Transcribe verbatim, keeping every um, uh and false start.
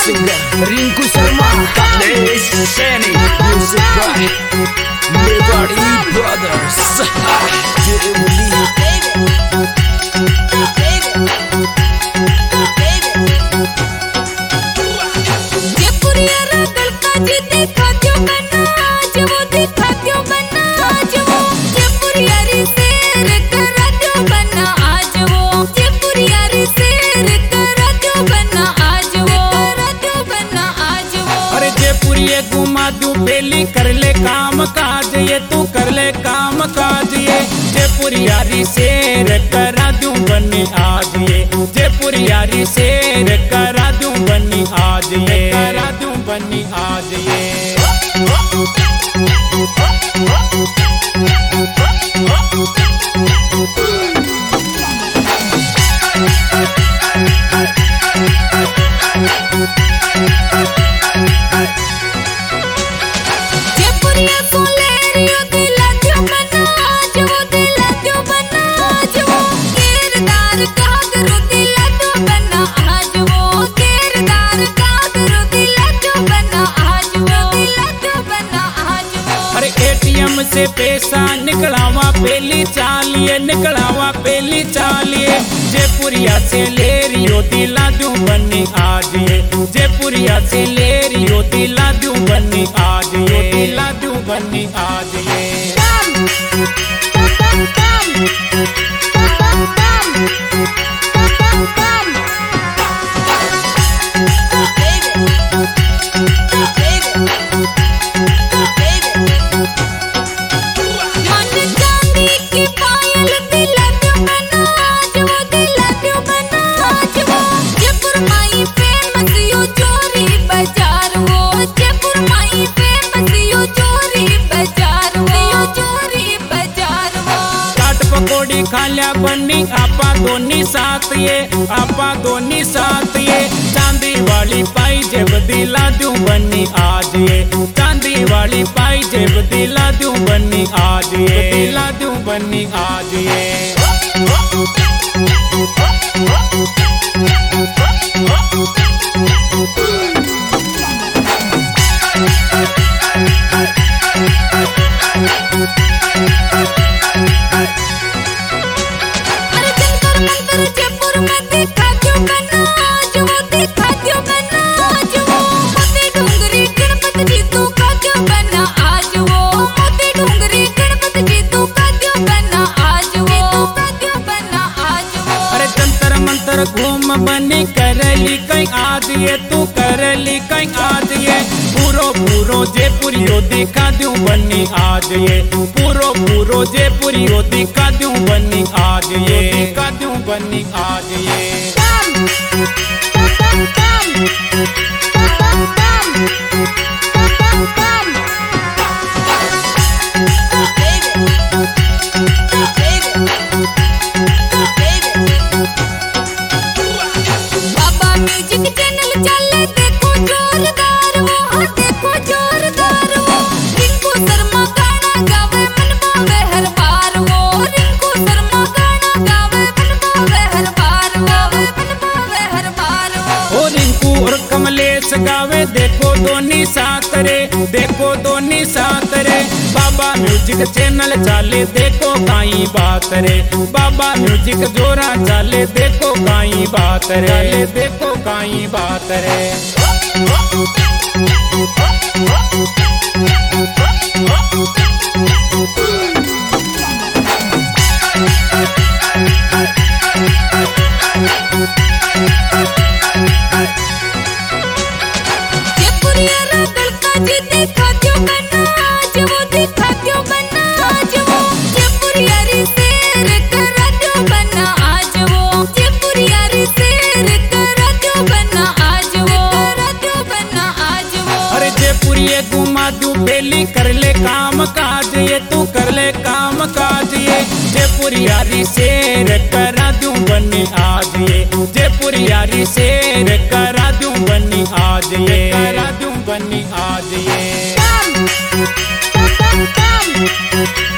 singer Rinku Sharma, Kamlesh Saini, music by Mewari Brothers. घुमा दू बेली कर ले काम काज ये तू कर ले काम काज ये जयपुरियारी शेर करा दूं बनी आज ये जयपुरियारी शेर करा दूं बनी आज ये करा दूं बनी आज ये एटीएम से पैसा निकलावा पहली चालिए निकलावा पहली चालिए जयपुरिया से ले रियो दिला दूं बनी आज ये जयपुरिया से ले रियो दिला दूं बनी आज ये दिला दूं बनी आज ये पकोड़ी खाल्या बनी आपा दोनी साथ ये आपा दोनी साथ ये चांदी वाली पाई जेब दिला दूं बनी आज ये चांदी वाली पाई जेब दिला दूं बनी आज ये दिला दूं बनी आज ये घूम बनी करली कहीं आज ये तू करली कहीं आज ये पूरो पूरो जयपुरियो दिखा दूं बनी आज ये पूरो पूरो जयपुरियो दिखा दूं बनी आज ये दिखा दूं बनी आज ये कमलेश गावे देखो दोनी साथ रे देखो दोनी साथ रे बाबा म्यूजिक चैनल चाले देखो काई बात रे बाबा म्यूजिक जोरा चाले देखो काई बात रे देखो काई बात रे घुमा दू बेली कर ले काम काज ये तू कर ले काम काज ये जयपुरियारी शेर करा दूं बनी आज ये जयपुरियारी शेर करा दूं बनी आज ये करा दूं बनी आज ये